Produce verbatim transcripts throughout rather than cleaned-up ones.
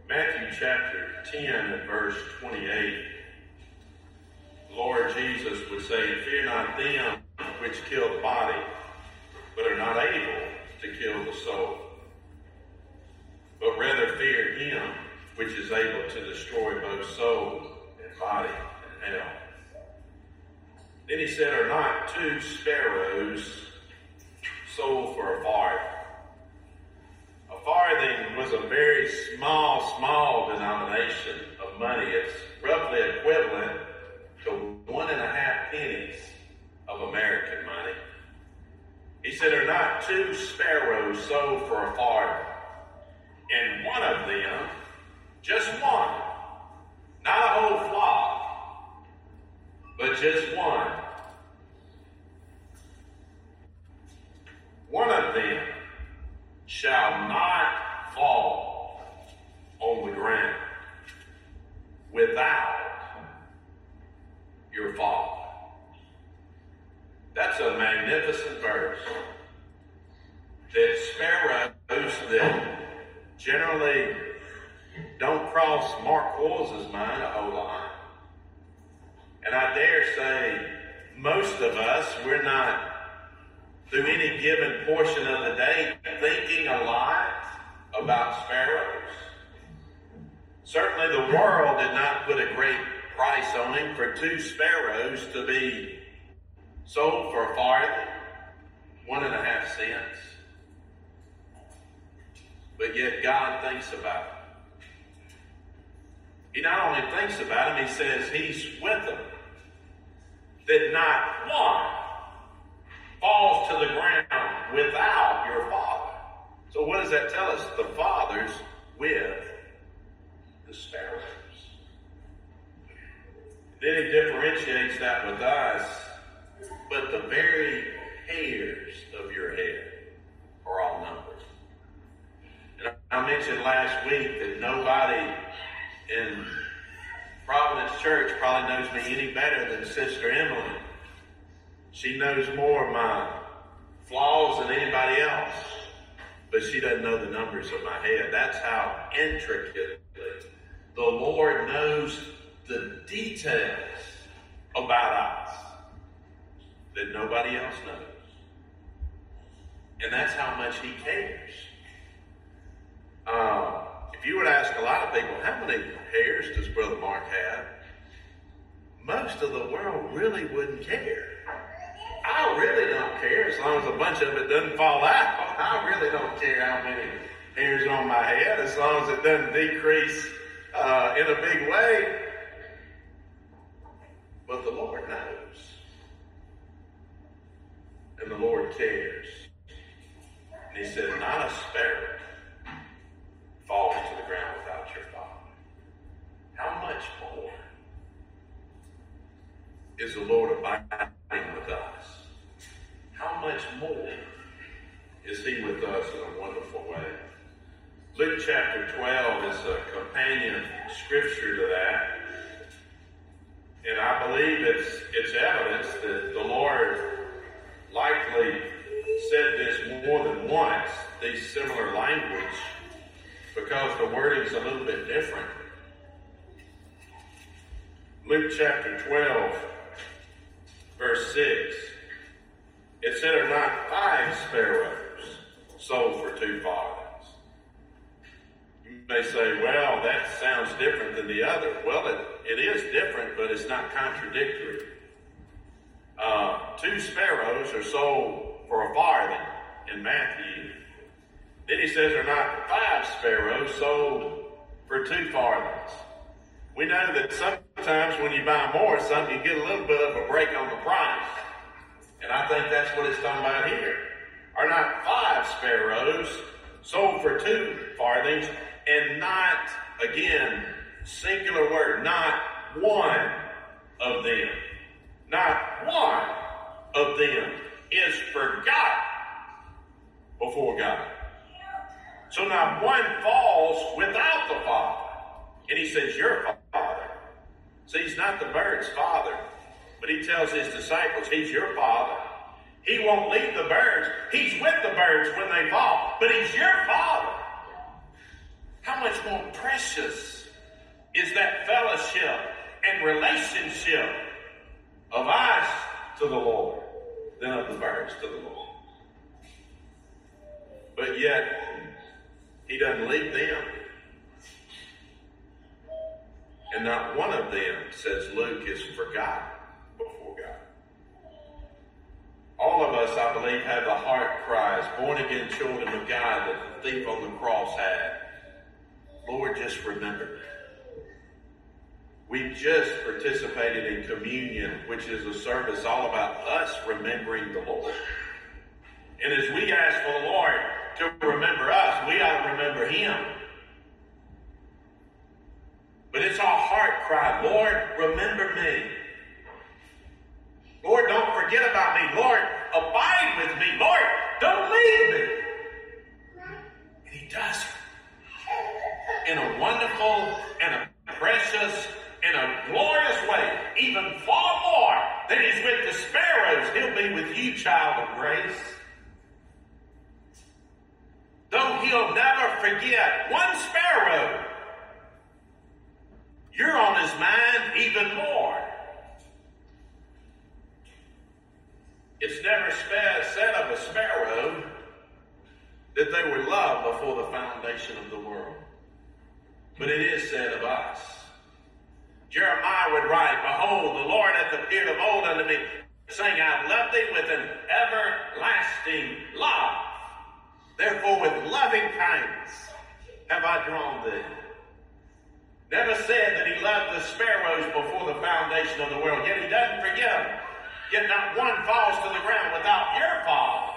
Matthew chapter ten and verse twenty-eight, the Lord Jesus would say, "Fear not them which kill the body, but are not able to kill the soul, but rather fear him which is able to destroy both soul and body in hell." Then he said, "Are not two sparrows sold for a farthing?" A farthing was a very small, small denomination of money. It's roughly equivalent to one and a half pennies of American money. He said, "Are not two sparrows sold for a farthing? And one of them, just one, not a whole flock, but just one, one of them shall not fall on the ground without your Father." That's a magnificent verse. That sparrows that generally don't cross Mark Quarles' mind a whole lot. And I dare say most of us, we're not, through any given portion of the day, thinking a lot about sparrows. Certainly the world did not put a great price on him for two sparrows to be sold for a farthing, one and a half cents. But yet God thinks about it. He not only thinks about him, he says he's with them. That not one falls to the ground without your Father. So what does that tell us? The Father's with the sparrows. Then he differentiates that with us. But the very hairs of your head are all numbered. And I mentioned last week that nobody in Providence Church probably knows me any better than Sister Emily. She knows more of my flaws than anybody else, but she doesn't know the numbers of my head. That's how intricately the Lord knows the details about us that nobody else knows. And that's how much he cares. Um, if you were to ask a lot of people, how many hairs does Brother Mark have? Most of the world really wouldn't care. I really don't care as long as a bunch of it doesn't fall out. I really don't care how many hairs on my head as long as it doesn't decrease uh, in a big way. But the Lord knows. And the Lord cares. And he said, not a sparrow falls to the ground without your Father. How much more is the Lord abiding with us? How much more is he with us in a wonderful way? Luke chapter twelve is a companion scripture to that. And I believe it's, it's evidence that the Lord likely said this more than once, these similar language, because the wording's a little bit different. Luke chapter twelve, verse six, it said, "Are not five sparrows sold for two farthings?" You may say, well, that sounds different than the other. Well, it, it is different, but it's not contradictory. Uh, two sparrows are sold for a farthing in Matthew. Then he says, "Are not five sparrows sold for two farthings?" We know that sometimes when you buy more of something, you get a little bit of a break on the price. And I think that's what it's talking about here. Are not five sparrows sold for two farthings, and not, again, singular word, not one of them. Not one of them is forgotten before God. So not one falls without the Father. And he says, your Father. See, he's not the bird's father, but he tells his disciples, he's your Father. He won't leave the birds. He's with the birds when they fall, but he's your Father. How much much more precious is that fellowship and relationship of us to the Lord than of the birds to the Lord. But yet, he doesn't leave them. And not one of them, says Luke, is forgotten before God. All of us, I believe, have the heart cries, born-again children of God, that the thief on the cross had. Lord, just remember me. We just participated in communion, which is a service all about us remembering the Lord. And as we ask for the Lord to remember us, we ought to remember him. But it's our heart cry, Lord, remember me. Lord, don't forget about me. Lord, abide with me. Lord, don't leave me. And he does it in a wonderful and a precious and a glorious way, even far more than he's with the sparrows. He'll be with you, child of grace. Though he'll never forget one sparrow, you're on his mind even more. It's never said of a sparrow that they were loved before the foundation of the world. But it is said of us. Jeremiah would write, behold, the Lord hath appeared of old unto me, saying, I have loved thee with an everlasting love. Therefore with loving kindness have I drawn thee. Never said that he loved the sparrows before the foundation of the world, yet he doesn't forget them. Yet not one falls to the ground without your fall.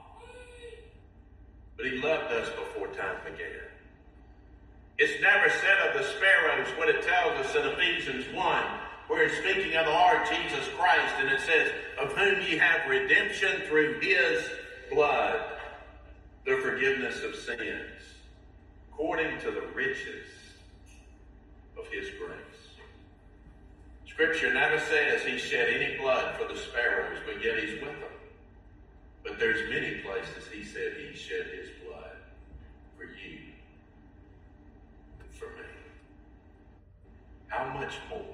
But he loved us before time began. It's never said of the sparrows what it tells us in Ephesians one, where it's speaking of the Lord Jesus Christ, and it says, of whom ye have redemption through his blood, the forgiveness of sins, according to the riches of his grace. Scripture never says he shed any blood for the sparrows, but yet he's with them. But there's many places he said he shed his blood for you and for me. How much more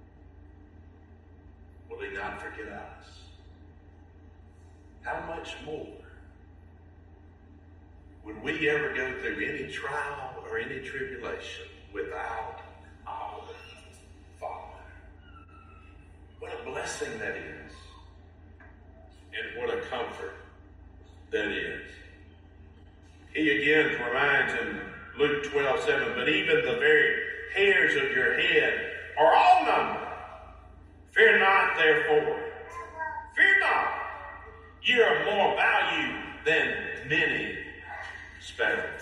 will he not forget us? How much more would we ever go through any trial or any tribulation without our Father? What a blessing that is. And what a comfort that is. He again reminds in Luke twelve seven, but even the very hairs of your head are all numbered. Fear not, therefore. Fear not. You are more valued than many sparrows.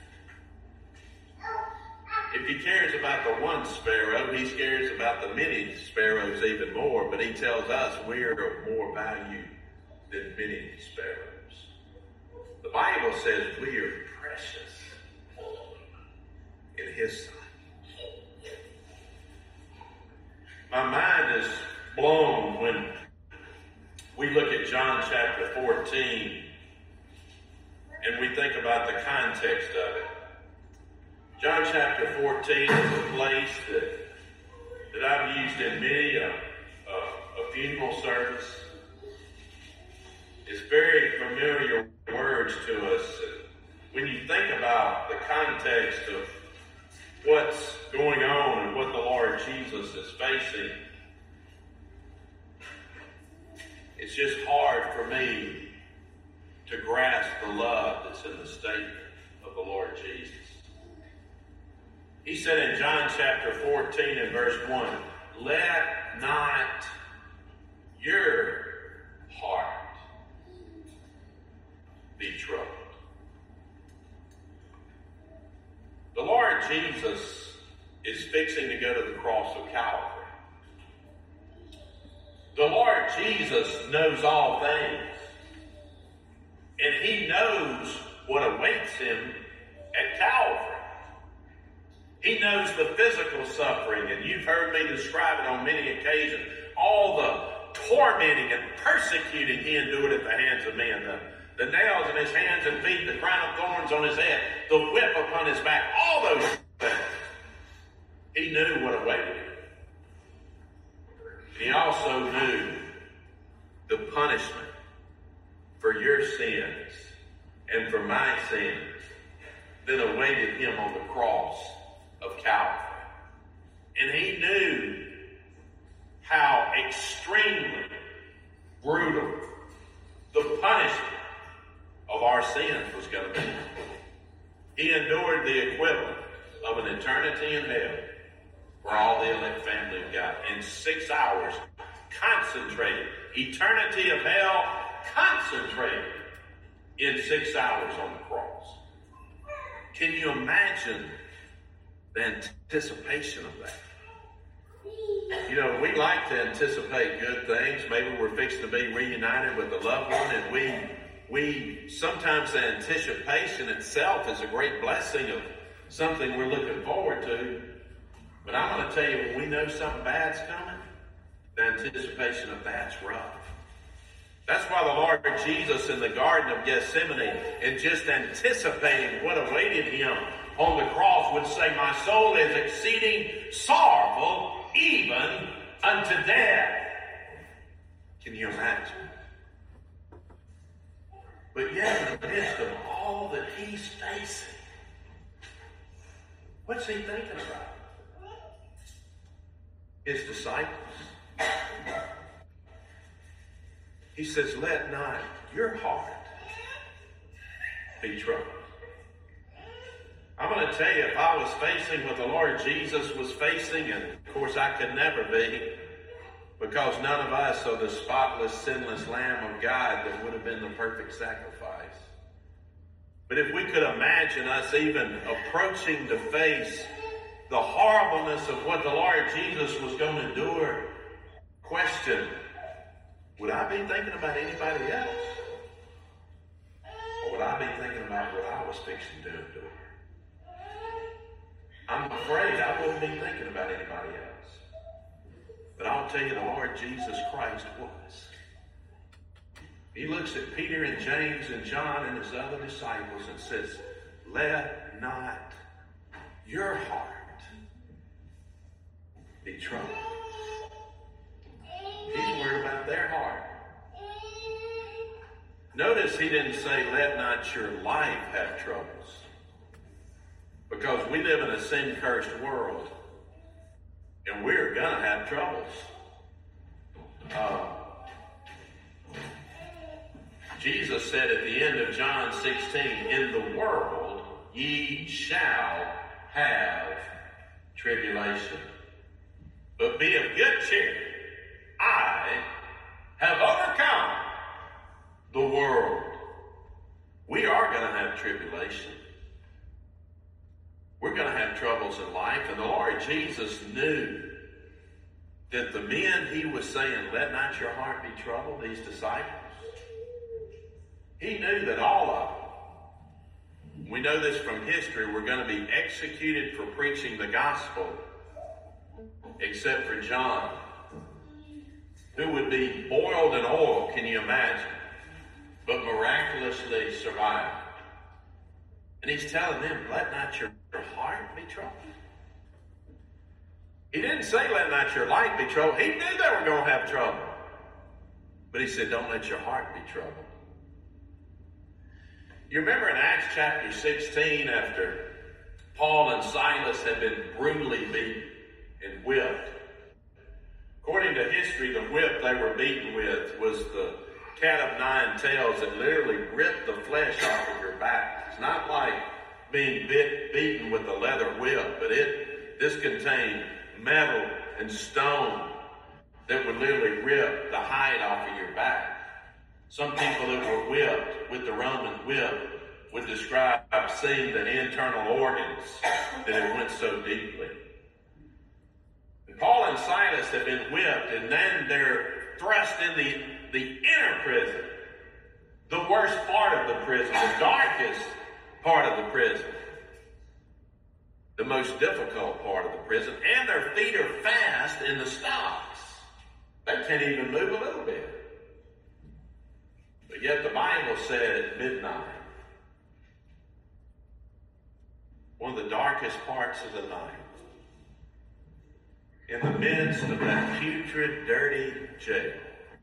If he cares about the one sparrow, he cares about the many sparrows even more, but he tells us we are of more value than many sparrows. The Bible says we are precious in his sight. My mind is blown when we look at John chapter fourteen and we think about the context of it. John chapter fourteen is a place that, that I've used in many a, a, a funeral service. It's very familiar words to us. When you think about the context of what's going on and what the Lord Jesus is facing, it's just hard for me to grasp the love that's in the statement of the Lord Jesus. He said in John chapter fourteen and verse one, let not your heart be troubled. The Lord Jesus is fixing to go to the cross of Calvary. The Lord Jesus knows all things. And he knows what awaits him at Calvary. He knows the physical suffering, and you've heard me describe it on many occasions. All the tormenting and persecuting he endured at the hands of men. The, the nails in his hands and feet, the crown of thorns on his head, the whip upon his back, all those He knew what awaited him. He also knew the punishment for your sins and for my sins that awaited him on the cross of Calvary. And he knew how extremely brutal the punishment of our sins was going to be. He endured the equivalent of an eternity in hell for all the elect family of God. In six hours, concentrated. Eternity of hell, concentrated in six hours on the cross. Can you imagine the anticipation of that? You know, we like to anticipate good things. Maybe we're fixing to be reunited with a loved one, and we we sometimes the anticipation itself is a great blessing of something we're looking forward to. But I'm going to tell you, when we know something bad's coming, the anticipation of that's rough. That's why the Lord Jesus in the Garden of Gethsemane, in just anticipating what awaited him on the cross, would say, my soul is exceeding sorrowful, even unto death. Can you imagine? But yet, in the midst of all that he's facing, what's he thinking about? His disciples. He says, let not your heart be troubled. I'm going to tell you, if I was facing what the Lord Jesus was facing, and of course I could never be, because none of us are the spotless, sinless Lamb of God that would have been the perfect sacrifice. But if we could imagine us even approaching to face the horribleness of what the Lord Jesus was going to endure, question, would I be thinking about anybody else? Or would I be thinking about what I was fixing to endure? I'm afraid I wouldn't be thinking about anybody else. But I'll tell you, the Lord Jesus Christ was. He looks at Peter and James and John and his other disciples and says, let not your heart be troubled. He's worried about their heart. Notice he didn't say, let not your life have troubles. Because we live in a sin-cursed world, and we're going to have troubles. Uh, Jesus said at the end of John sixteen, in the world ye shall have tribulation. But be of good cheer. I have overcome the world. We are going to have tribulation. We're going to have troubles in life. And the Lord Jesus knew that the men he was saying, let not your heart be troubled, these disciples, he knew that all of them, we know this from history, were going to be executed for preaching the gospel, except for John, who would be boiled in oil, can you imagine, but miraculously survived. And he's telling them, let not your heart be troubled. He didn't say, let not your life be troubled. He knew they were going to have trouble. But he said, don't let your heart be troubled. You remember in Acts chapter sixteen, after Paul and Silas had been brutally beaten and whipped. According to history, the whip they were beaten with was the cat of nine tails that literally ripped the flesh off of your back. It's not like being bit, beaten with a leather whip, but it this contained metal and stone that would literally rip the hide off of your back. Some people that were whipped with the Roman whip would describe seeing the internal organs that it went so deeply. And Paul and Silas have been whipped, and then they're thrust in the, the inner prison, the worst part of the prison, the darkest part of the prison, the most difficult part of the prison, and their feet are fast in the stocks. They can't even move a little bit. But yet the Bible said at midnight, one of the darkest parts of the night, in the midst of that putrid, dirty jail,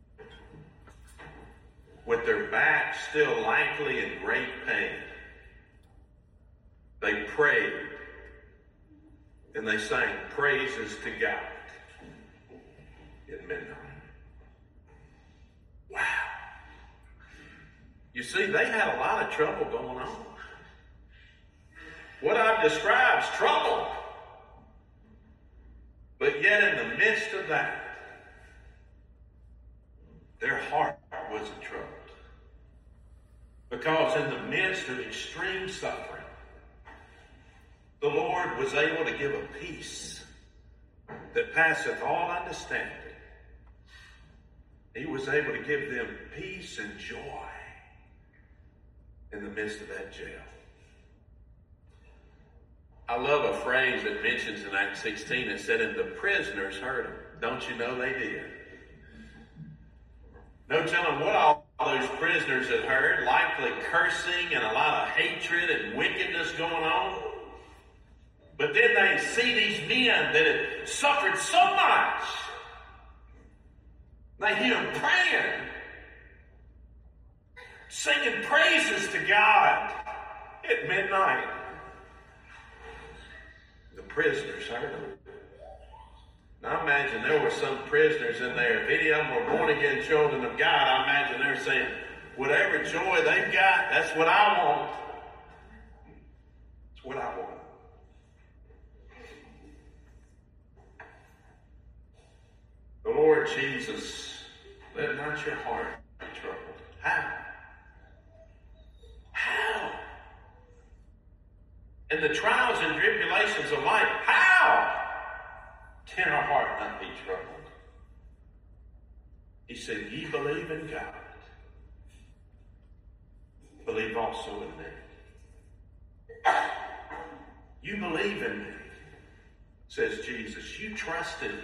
with their backs still likely in great pain, they prayed and they sang praises to God at midnight. Wow. You see, they had a lot of trouble going on. What I've described is trouble. But yet in the midst of that, their heart wasn't troubled. Because in the midst of extreme suffering, the Lord was able to give a peace that passeth all understanding. He was able to give them peace and joy in the midst of that jail. I love a phrase that mentions in Acts sixteen. It said, and the prisoners heard him. Don't you know they did? No telling what all those prisoners had heard. Likely cursing and a lot of hatred and wickedness going on. But then they see these men that had suffered so much. They hear them praying, singing praises to God at midnight. The prisoners heard them. Now I imagine there were some prisoners in there. If any of them were born again children of God, I imagine they're saying, whatever joy they've got, that's what I want. It's what I want. The Lord Jesus, let not your heart be troubled. How? How? In the trials and tribulations of life, how can our heart not be troubled? He said, ye believe in God. Believe also in me. You believe in me, says Jesus. You trust in me.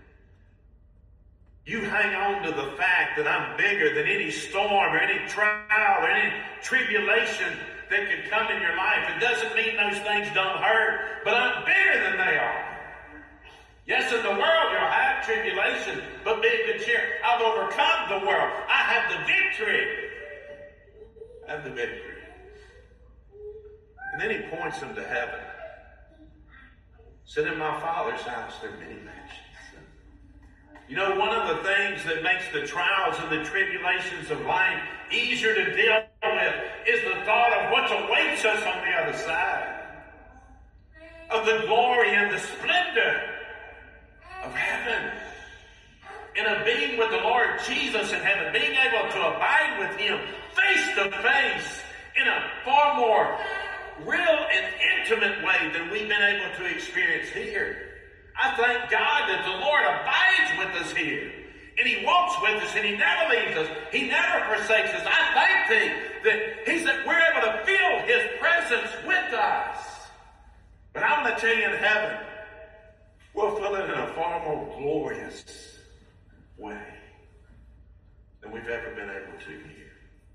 You hang on to the fact that I'm bigger than any storm or any trial or any tribulation that could come in your life. It doesn't mean those things don't hurt, but I'm bigger than they are. Yes, in the world you'll have tribulation, but be of good cheer. I've overcome the world. I have the victory. I have the victory. And then he points them to heaven. Said, in my Father's house there are many mansions. You know, one of the things that makes the trials and the tribulations of life easier to deal with is the thought of what awaits us on the other side. Of the glory and the splendor of heaven. And of being with the Lord Jesus in heaven. Being able to abide with him face to face in a far more real and intimate way than we've been able to experience here. I thank God that the Lord abides with us here. And he walks with us and he never leaves us. He never forsakes us. I thank thee that he's that we're able to feel his presence with us. But I'm going to tell you, in heaven, we'll feel it in a far more glorious way than we've ever been able to here.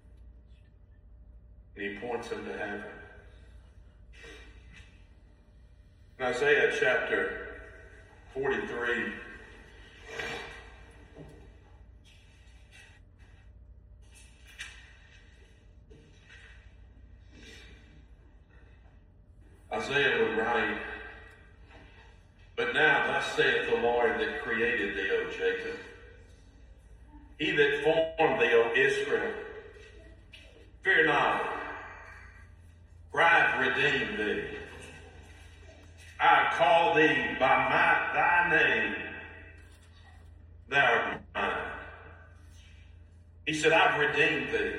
And he points them to heaven. In Isaiah chapter forty-three, Isaiah would write, but now thus saith the Lord that created thee, O Jacob, he that formed thee, O Israel, fear not, for I have redeemed thee. I have called thee by my, thy name, thou art mine. He said, I've redeemed thee.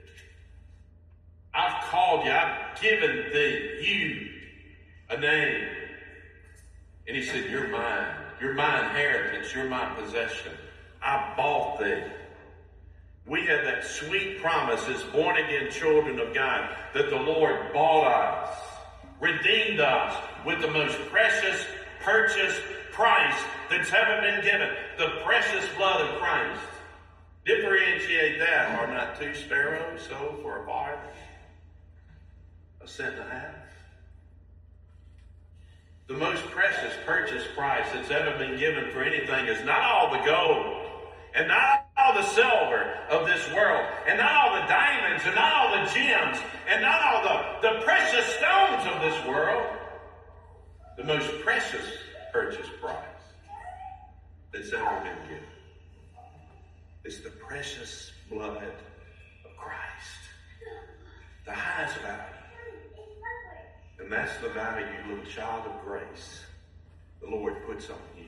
I've called you, I've given thee, you, a name. And he said, you're mine. You're my inheritance. You're my possession. I bought thee. We have that sweet promise as born-again children of God that the Lord bought us, redeemed us with the most precious purchase price that's ever been given, the precious blood of Christ. Differentiate that. Are not two sparrows sold for a bargain? A cent and a half? The most precious purchase price that's ever been given for anything is not all the gold and not all the silver of this world and not all the diamonds and not all the gems and not all the, the precious stones of this world. The most precious purchase price that's ever been given is the precious blood of Christ. The highest value. And that's the value, little child of grace, the Lord puts on you.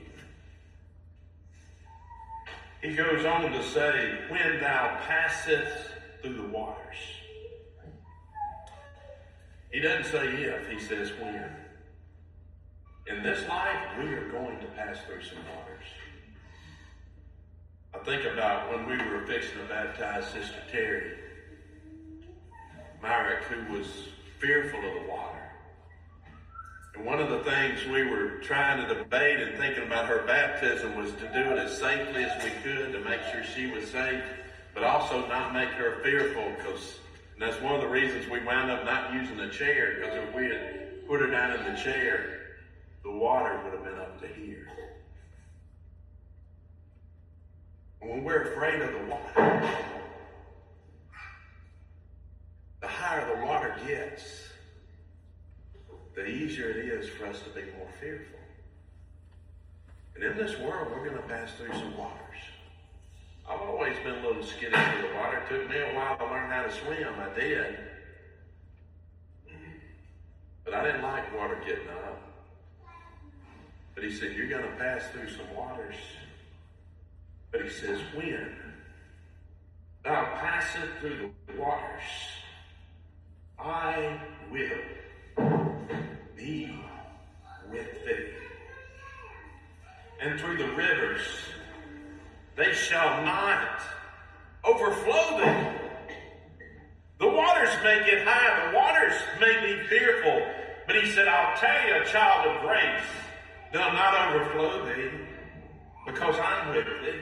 He goes on to say, when thou passest through the waters. He doesn't say if, he says when. In this life, we are going to pass through some waters. I think about when we were fixing to baptize Sister Terry Myrick, who was fearful of the water. And one of the things we were trying to debate and thinking about her baptism was to do it as safely as we could to make sure she was safe, but also not make her fearful, because and that's one of the reasons we wound up not using the chair, because if we had put her down in the chair, the water would have been up to here. And when we're afraid of the water, the higher the water gets, the easier it is for us to be more fearful. And in this world, we're going to pass through some waters. I've always been a little skittish for the water. It took me a while to learn how to swim. I did. But I didn't like water getting up. But he said, you're going to pass through some waters. But he says, when thou passest through the waters, I will be with thee. And through the rivers, they shall not overflow thee. The waters may get high, the waters may be fearful, but he said, I'll tell you, a child of grace, they'll not overflow thee, because I'm with thee.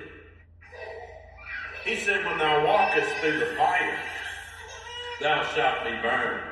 He said, when thou walkest through the fire, thou shalt be burned.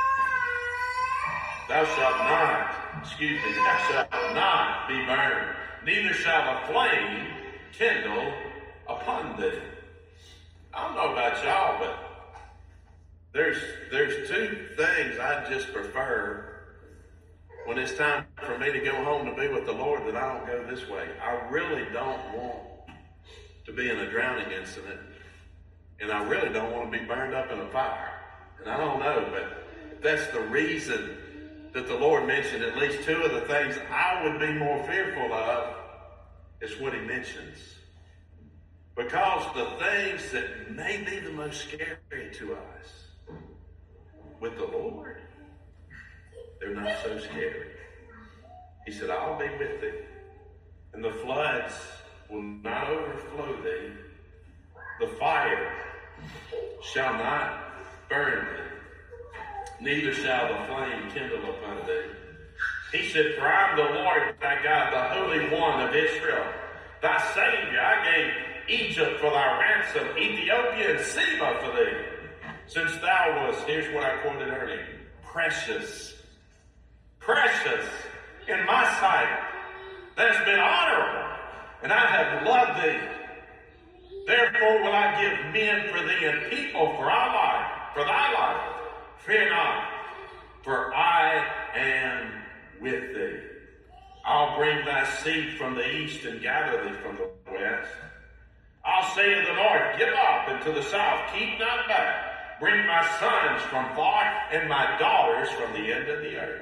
Thou shalt not, excuse me, thou shalt not be burned, neither shall the flame kindle upon thee. I don't know about y'all, but there's there's two things I just prefer when it's time for me to go home to be with the Lord, that I don't go this way. I really don't want to be in a drowning incident, and I really don't want to be burned up in a fire. And I don't know, but that's the reason that the Lord mentioned at least two of the things I would be more fearful of is what he mentions. Because the things that may be the most scary to us with the Lord, they're not so scary. He said, I'll be with thee, and the floods will not overflow thee. The fire shall not burn thee, neither shall the flame kindle upon thee. He said, for I am the Lord thy God, the Holy One of Israel, thy Savior. I gave Egypt for thy ransom, Ethiopia and Seba for thee, since thou wast, here's what I quoted earlier, precious, precious in my sight. That has been honorable, and I have loved thee. Therefore will I give men for thee and people for thy life, for thy life. Fear not, for I am with thee. I'll bring thy seed from the east and gather thee from the west. I'll say to the north, give up, and to the south, keep not back. Bring my sons from far and my daughters from the end of the earth.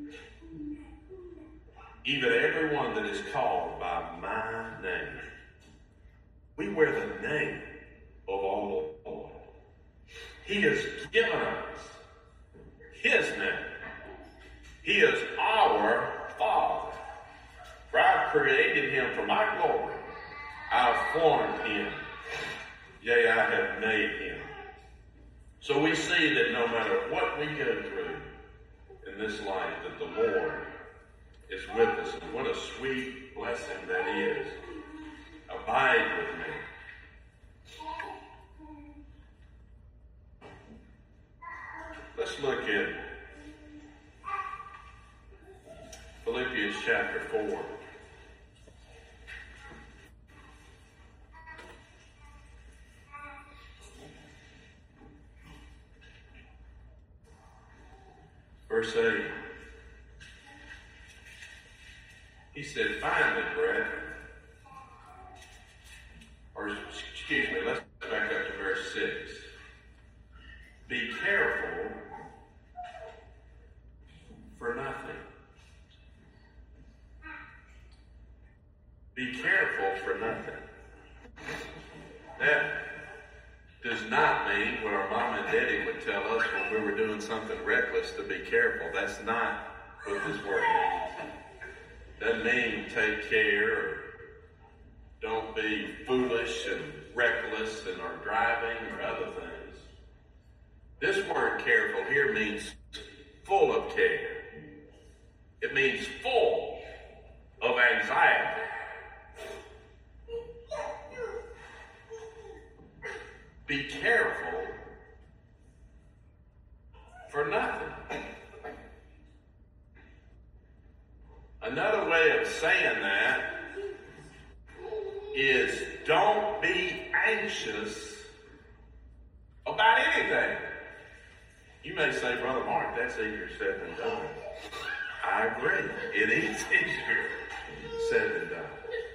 Even everyone that is called by my name. We wear the name of our Lord. He has given us his name. He is our Father. For I've created him for my glory. I've formed him. Yea, I have made him. So we see that no matter what we go through in this life, that the Lord is with us. And what a sweet blessing that is. Abide with me. Let's look at Philippians chapter four. Verse eight. He said, finally, brethren, or excuse me, let's back up to verse six. Be careful for nothing. Be careful for nothing. That does not mean what our mom and daddy would tell us when we were doing something reckless to be careful. That's not what this word means. Doesn't mean take care or don't be foolish and reckless in our driving or other things. This word careful here means full of care. It means full of anxiety. Be careful for nothing. Another way of saying that is don't be anxious about anything. You may say, Brother Mark, that's easier said than done. I agree. It is easier said than done.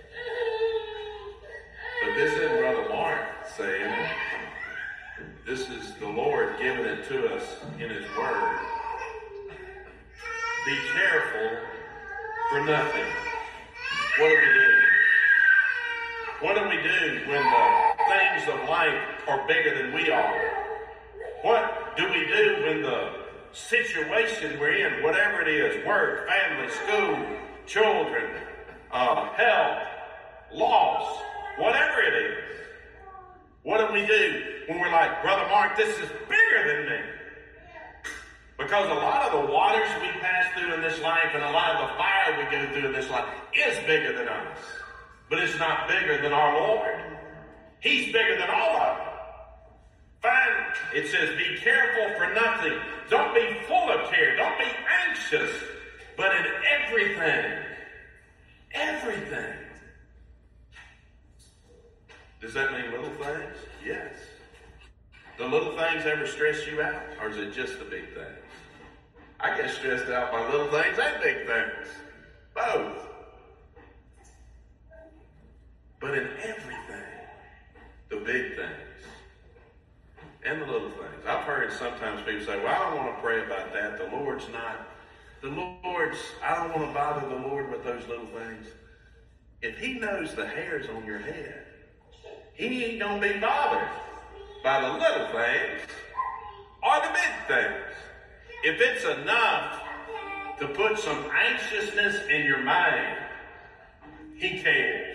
But this isn't Brother Mark saying it. This is the Lord giving it to us in His Word. Be careful for nothing. What do we do? What do we do when the things of life are bigger than we are? What do we do when the situation we're in, whatever it is, work, family, school, children, uh, health, loss, whatever it is? What do we do when we're like, Brother Mark, this is bigger than me? Because a lot of the waters we pass through in this life and a lot of the fire we go through in this life is bigger than us. But it's not bigger than our Lord. He's bigger than all of them. Fine. It says, be careful for nothing. Don't be full of care. Don't be anxious. But in everything, everything. Does that mean little things? Yes. Do little things ever stress you out? Or is it just the big things? I get stressed out by little things and big things. Both. But in everything, the big things and the little things. I've heard sometimes people say, well, I don't want to pray about that. The Lord's not, the Lord's, I don't want to bother the Lord with those little things. If He knows the hairs on your head, He ain't going to be bothered by the little things or the big things. If it's enough to put some anxiousness in your mind, He cares.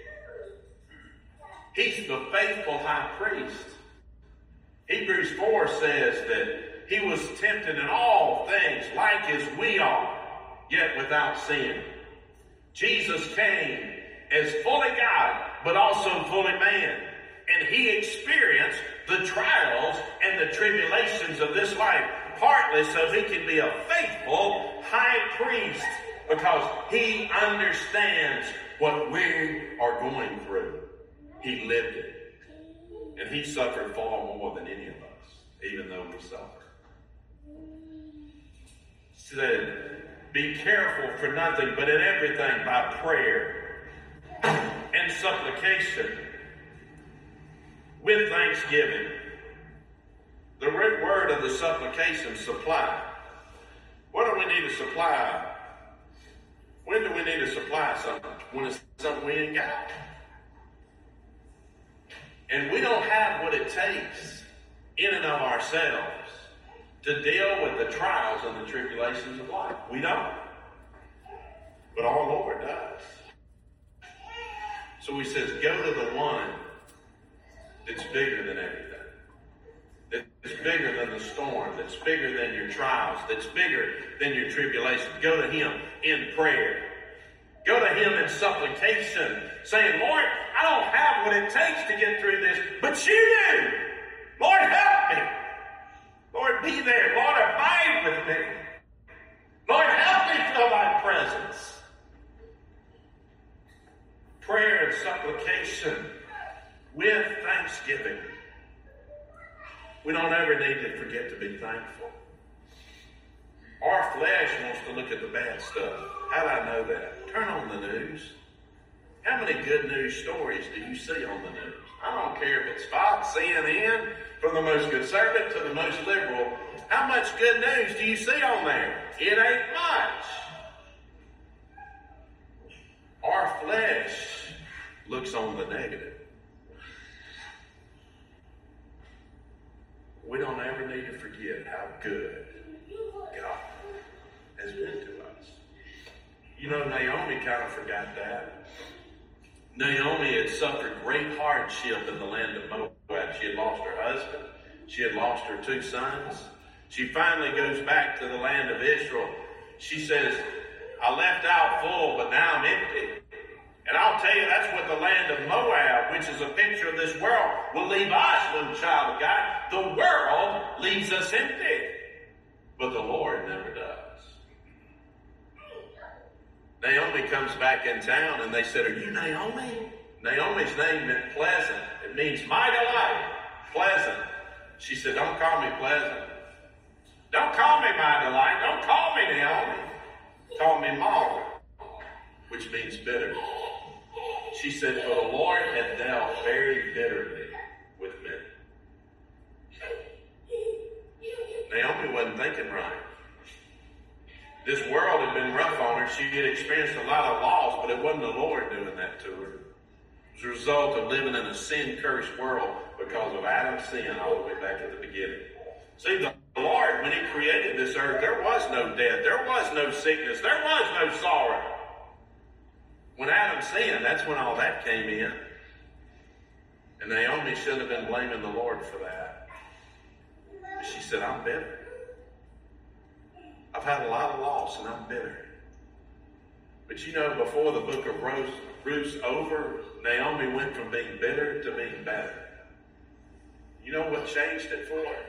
He's the faithful high priest. Hebrews four says that He was tempted in all things like as we are, yet without sin. Jesus came as fully God, but also fully man. And He experienced the trials and the tribulations of this life, partly so He can be a faithful high priest, because He understands what we are going through. He lived it. And He suffered far more than any of us, even though we suffer. Said, be careful for nothing, but in everything by prayer and supplication with thanksgiving. The root word of the supplication, supply. What do we need to supply? When do we need to supply something? When it's something we ain't got. And we don't have what it takes in and of ourselves to deal with the trials and the tribulations of life. We don't. But our Lord does. So He says, go to the one that's bigger than everything. That's bigger than the storm. That's bigger than your trials. That's bigger than your tribulations. Go to Him in prayer. Go to Him in supplication, saying, Lord, I don't have what it takes to get through this, but You do. Lord, help me. Lord, be there. Lord, abide with me. Lord, help me feel Thy presence. and supplication with thanksgiving. We don't ever need to forget to be thankful. Our flesh wants to look at the bad stuff. How do I know that? Turn on the news. How many good news stories do you see on the news? I don't care if it's Fox, C N N, from the most conservative to the most liberal. How much good news do you see on there? It ain't much. Our flesh looks on the negative. We don't ever need to forget how good God has been to us. You know, Naomi kind of forgot that. Naomi had suffered great hardship in the land of Moab. She had lost her husband. She had lost her two sons. She finally goes back to the land of Israel. She says, I left out full, but now I'm empty. And I'll tell you, that's what the land of Moab, which is a picture of this world, will leave us, little child of God. The world leaves us empty. But the Lord never does. Naomi comes back in town and they said, are you Naomi? Naomi's name meant pleasant. It means my delight. Pleasant. She said, don't call me pleasant. Don't call me my delight. Don't call me Naomi. Call me Mara, which means bitter. She said, for the Lord had dealt very bitterly with me. Naomi wasn't thinking right. This world had been rough on her. She had experienced a lot of loss, but it wasn't the Lord doing that to her. It was a result of living in a sin-cursed world because of Adam's sin all the way back at the beginning. See, the Lord, when he created this earth, there was no death. There was no sickness. There was no sorrow. When Adam sinned, that's when all that came in. And Naomi should have been blaming the Lord for that. But she said, I'm bitter. I've had a lot of loss and I'm bitter. But you know, before the book of Ruth's over, Naomi went from being bitter to being better. You know what changed it for her?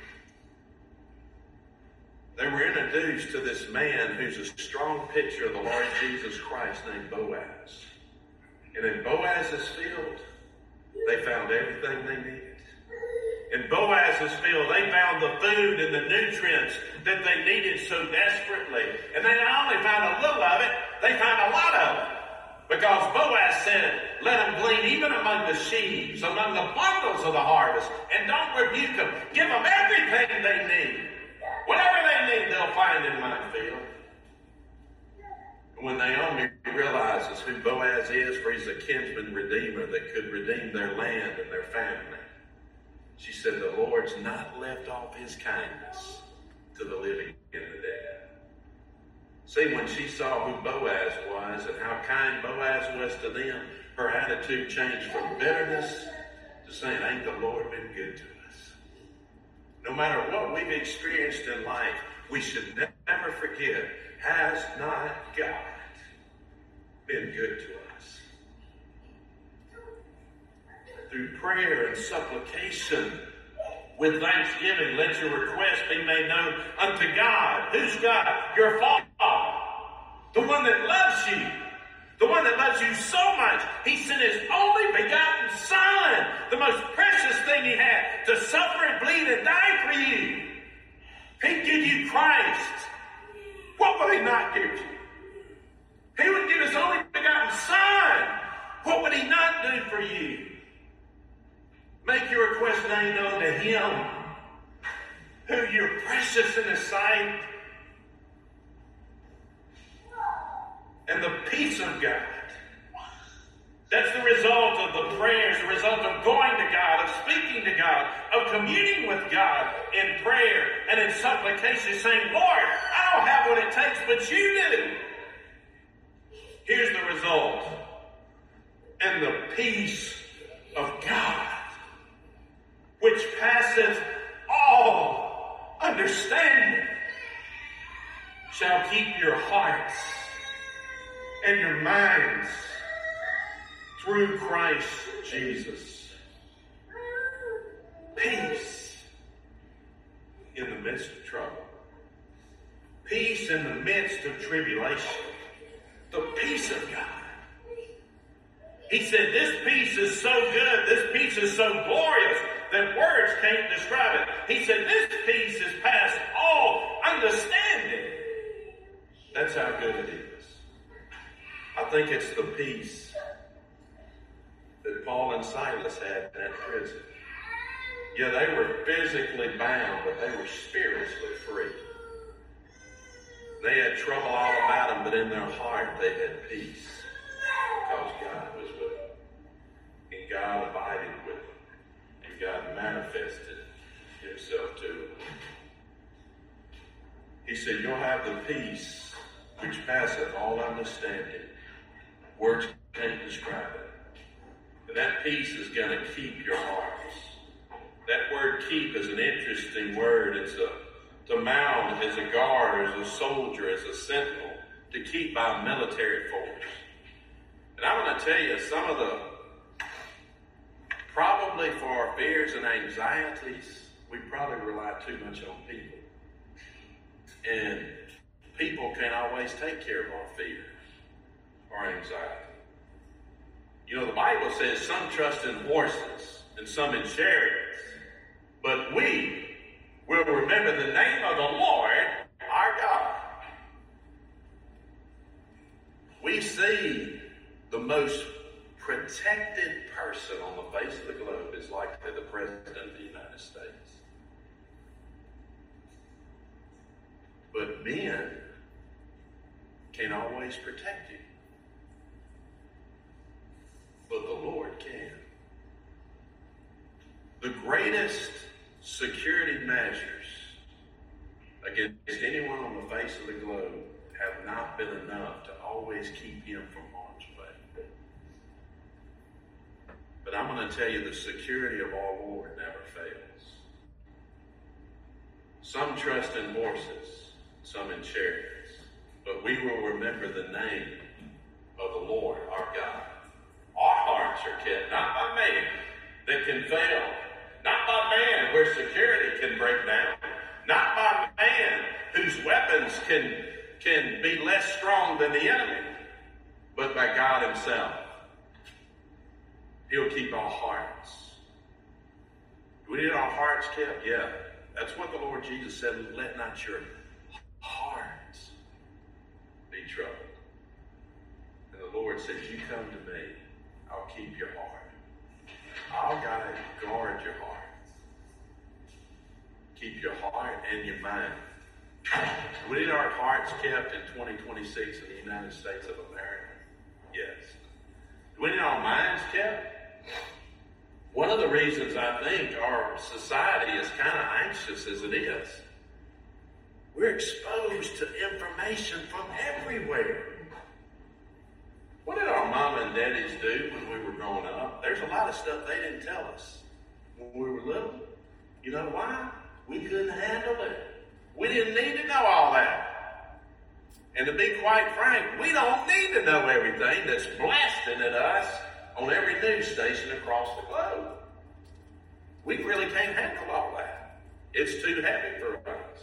They were introduced to this man who's a strong picture of the Lord Jesus Christ named Boaz. And in Boaz's field, they found everything they needed. In Boaz's field, they found the food and the nutrients that they needed so desperately. And they not only found a little of it, they found a lot of it. Because Boaz said, let them glean even among the sheaves, among the bundles of the harvest, and don't rebuke them. Give them everything they need. Whatever they need, they'll find in my field. And when Naomi realizes who Boaz is, for he's a kinsman redeemer that could redeem their land and their family, she said, the Lord's not left off his kindness to the living and the dead. See, when she saw who Boaz was and how kind Boaz was to them, her attitude changed from bitterness to saying, ain't the Lord been good to us? No matter what we've experienced in life, we should never forget, has not God been good to us? Through prayer and supplication, with thanksgiving, let your request be made known unto God. Who's God? Your Father. The one that loves you. The one that loves you so much, he sent his only begotten Son, the most precious thing he had, to suffer and bleed and die for you. He'd give you Christ. What would he not give you? He would give his only begotten Son. What would he not do for you? Make your request known to him, who you're precious in his sight. And the peace of God. That's the result of the prayers, the result of going to God, of speaking to God, of communing with God in prayer and in supplication, saying, Lord, I don't have what it takes, but you do. Here's the result. And the peace of God, which passeth all understanding, shall keep your hearts and your minds through Christ Jesus. Peace in the midst of trouble. Peace in the midst of tribulation. The peace of God. He said, this peace is so good, this peace is so glorious that words can't describe it. He said, this peace is past all understanding. That's how good it is. I think it's the peace that Paul and Silas had in that prison. Yeah, they were physically bound, but they were spiritually free. They had trouble all about them, but in their heart they had peace because God was with them. And God abided with them. And God manifested himself to them. He said, you'll have the peace which passeth all understanding. Words can't describe it. And that peace is going to keep your hearts. That word keep is an interesting word. It's a to mount as a guard, as a soldier, as a sentinel, to keep by a military force. And I'm going to tell you, some of the, probably for our fears and anxieties, we probably rely too much on people. And people can't always take care of our fears or anxiety. You know, the Bible says some trust in horses and some in chariots, but we will remember the name of the Lord, our God. We see the most protected person on the face of the globe is likely the President of the United States. But men can't always protect you. But the Lord can. The greatest security measures against anyone on the face of the globe have not been enough to always keep him from harm's way. But I'm going to tell you, the security of our Lord never fails. Some trust in horses, some in chariots, but we will remember the name of the Lord our God. Our hearts are kept not by man that can fail, not by man where security can break down, not by man whose weapons can, can be less strong than the enemy, but by God himself. He'll keep our hearts. Do we need our hearts kept? Yeah. That's what the Lord Jesus said, let not your hearts be troubled. And the Lord says, you come to me, I'll keep your heart. I'll guide, guard your heart. Keep your heart and your mind. We need our hearts kept in twenty twenty-six in the United States of America. Yes. Do we need our minds kept? One of the reasons I think our society is kind of anxious as it is, we're exposed to information from everywhere. What did our mama and daddies do when we were growing up? There's a lot of stuff they didn't tell us when we were little. You know why? We couldn't handle it. We didn't need to know all that. And to be quite frank, we don't need to know everything that's blasting at us on every news station across the globe. We really can't handle all that. It's too heavy for us.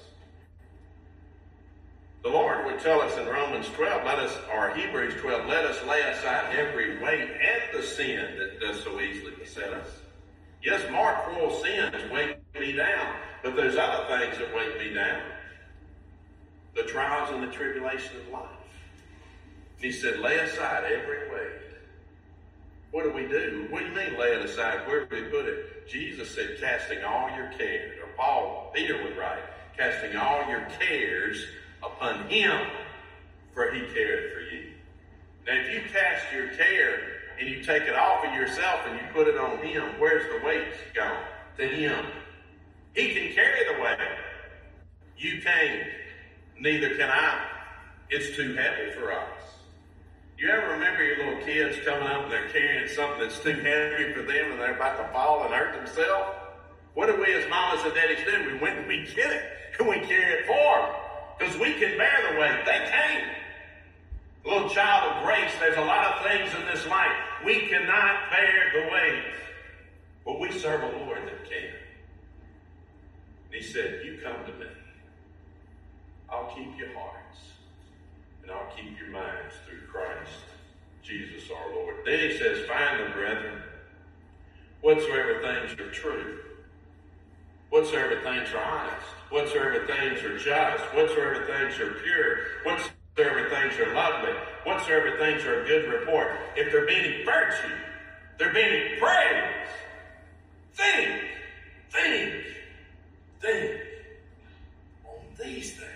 The Lord would tell us in Romans twelve, let us, or Hebrews twelve, let us lay aside every weight and the sin that does so easily beset us. Yes, mortal sins weigh me down, but there's other things that weigh me down. The trials and the tribulation of life. And he said, lay aside every weight. What do we do? What do you mean lay it aside? Where do we put it? Jesus said, casting all your cares, or Paul, Peter would write, casting all your cares upon him, for he cared for you. Now, if you cast your care and you take it off of yourself and you put it on him, where's the weight gone? To him. He can carry the weight. You can't. Neither can I. It's too heavy for us. You ever remember your little kids coming up and they're carrying something that's too heavy for them and they're about to fall and hurt themselves? What do we as mamas and daddies do? We went and we get it and we carry it for them. Because we can bear the weight. They can't. Little child of grace, there's a lot of things in this life we cannot bear the weight. But we serve a Lord that can. And he said, you come to me. I'll keep your hearts. And I'll keep your minds through Christ, Jesus our Lord. Then he says, finally, brethren, whatsoever things are true, whatsoever things are honest, whatsoever things are just, whatsoever things are pure, whatsoever things are lovely, whatsoever things are of good report, if there be any virtue, there be any praise, think, think, think on these things.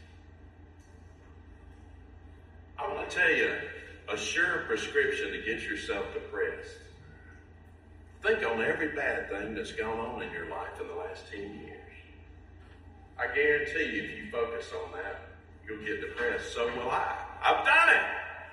I want to tell you a sure prescription to get yourself depressed. Think on every bad thing that's gone on in your life in the last ten years. I guarantee you, if you focus on that, you'll get depressed. So will I. I've done it.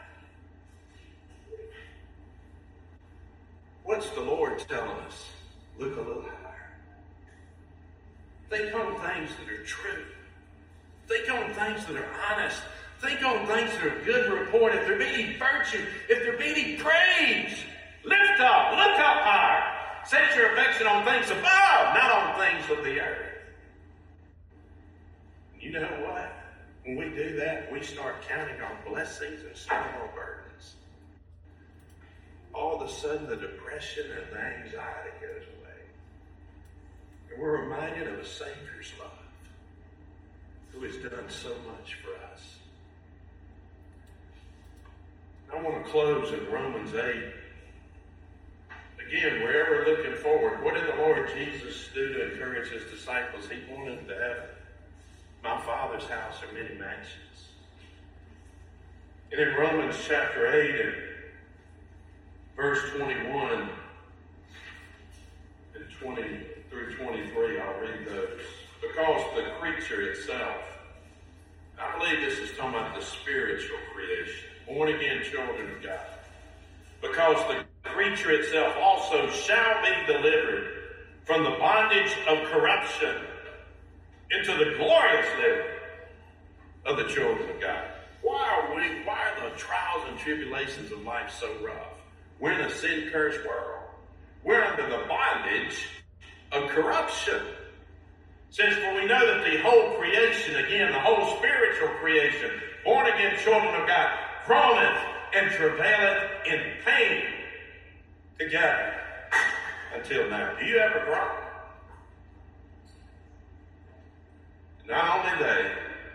What's the Lord telling us? Look a little higher. Think on things that are true. Think on things that are honest. Think on things that are good report. If there be any virtue, if there be any praise, lift up, look up higher. Set your affection on things above, not on things of the earth. You know what? When we do that, we start counting our blessings instead of our burdens. All of a sudden, the depression and the anxiety goes away. And we're reminded of a Savior's love who has done so much for us. I want to close in Romans eight. Again, we're ever looking forward. What did the Lord Jesus do to encourage his disciples? He wanted to have, my Father's house are many mansions. And in Romans chapter eight and verse twenty-one and twenty through twenty-three, I'll read those. Because the creature itself, I believe this is talking about the spiritual creation, born again children of God. Because the creature itself also shall be delivered from the bondage of corruption into the glorious liberty of the children of God. Why are we, why are the trials and tribulations of life so rough? We're in a sin-cursed world. We're under the bondage of corruption. Since for we know that the whole creation, again, the whole spiritual creation, born again children of God, groaneth and travaileth in pain together until now. Do you ever groan? Not only they,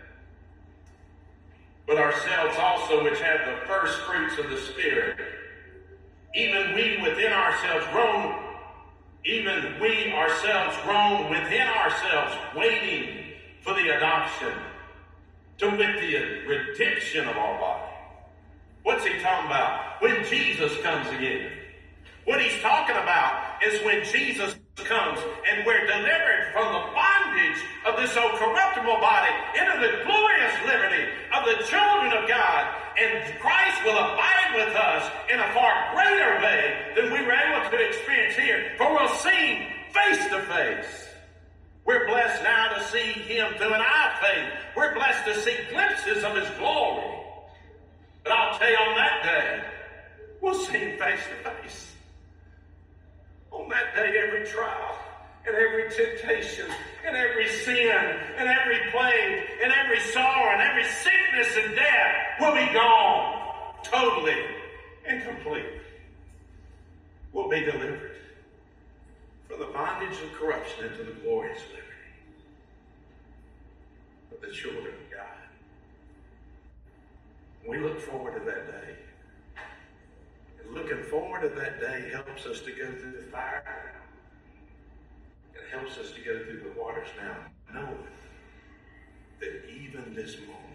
but ourselves also, which have the first fruits of the Spirit, even we within ourselves groan, even we ourselves groan within ourselves, waiting for the adoption, to wit the redemption of our body. What's he talking about? When Jesus comes again. What he's talking about is when Jesus comes and we're delivered from the bondage of this old corruptible body into the glorious liberty of the children of God, and Christ will abide with us in a far greater way than we were able to experience here, for we'll see him face to face. We're blessed now to see him through an eye of faith. We're blessed to see glimpses of his glory. But I'll tell you, on that day, we'll see him face to face. On that day, every trial and every temptation and every sin and every plague and every sorrow and every sickness and death will be gone totally and completely. We'll be delivered from the bondage of corruption into the glorious liberty of the children of God. We look forward to that day. And looking forward to that day helps us to go through the fire. It helps us to go through the waters now, knowing that even this moment,